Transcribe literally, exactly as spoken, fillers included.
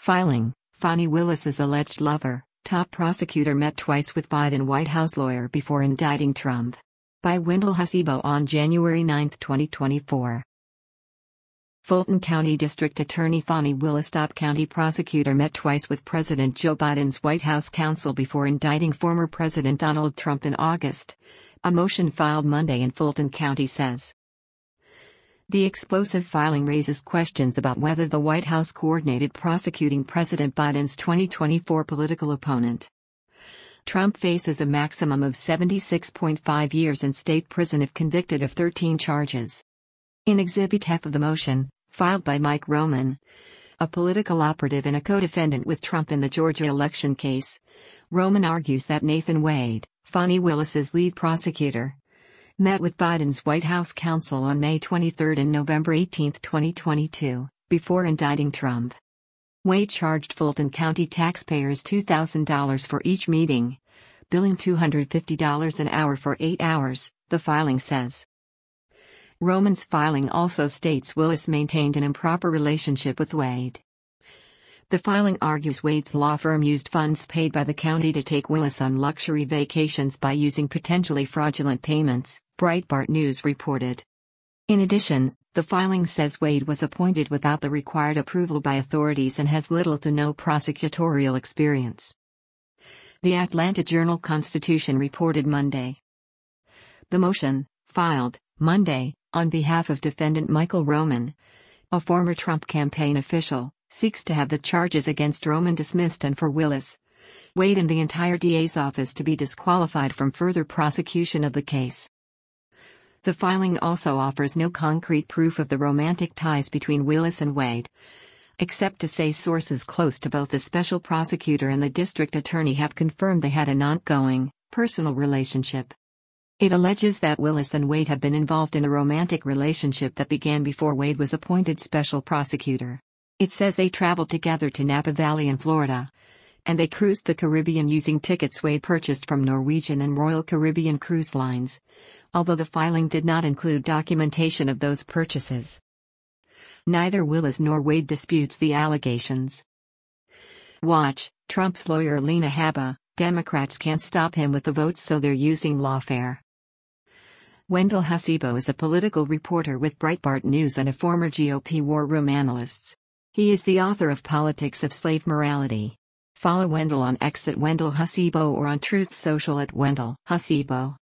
Filing: Fani Willis's alleged lover, top prosecutor met twice with Biden White House lawyer before indicting Trump. By Wendell Hasibo on January ninth, twenty twenty-four. Fulton County District Attorney Fani Willis, top county prosecutor, met twice with President Joe Biden's White House counsel before indicting former President Donald Trump in August. A motion filed Monday in Fulton County says. The explosive filing raises questions about whether the White House coordinated prosecuting President Biden's twenty twenty-four political opponent. Trump faces a maximum of seventy-six point five years in state prison if convicted of thirteen charges. In Exhibit F of the motion, filed by Mike Roman, a political operative and a co-defendant with Trump in the Georgia election case, Roman argues that Nathan Wade, Fani Willis's lead prosecutor, met with Biden's White House counsel on May twenty-third and November eighteenth, twenty twenty-two, before indicting Trump. Wade charged Fulton County taxpayers two thousand dollars for each meeting, billing two hundred fifty dollars an hour for eight hours, the filing says. Roman's filing also states Willis maintained an improper relationship with Wade. The filing argues Wade's law firm used funds paid by the county to take Willis on luxury vacations by using potentially fraudulent payments, Breitbart News reported. In addition, the filing says Wade was appointed without the required approval by authorities and has little to no prosecutorial experience. The Atlanta Journal-Constitution reported Monday. The motion, filed Monday, on behalf of defendant Michael Roman, a former Trump campaign official, seeks to have the charges against Roman dismissed and for Willis, Wade and the entire D A's office to be disqualified from further prosecution of the case. The filing also offers no concrete proof of the romantic ties between Willis and Wade, except to say sources close to both the special prosecutor and the district attorney have confirmed they had an ongoing, personal relationship. It alleges that Willis and Wade have been involved in a romantic relationship that began before Wade was appointed special prosecutor. It says they traveled together to Napa Valley in Florida, and they cruised the Caribbean using tickets Wade purchased from Norwegian and Royal Caribbean Cruise Lines, although the filing did not include documentation of those purchases. Neither Willis nor Wade disputes the allegations. Watch, Trump's lawyer Alina Habba, Democrats can't stop him with the votes so they're using lawfare. Wendell Hasibo is a political reporter with Breitbart News and a former G O P war room analyst. He is the author of Politics of Slave Morality. Follow Wendell on X at Wendell Hasibo or on Truth Social at Wendell Hasibo.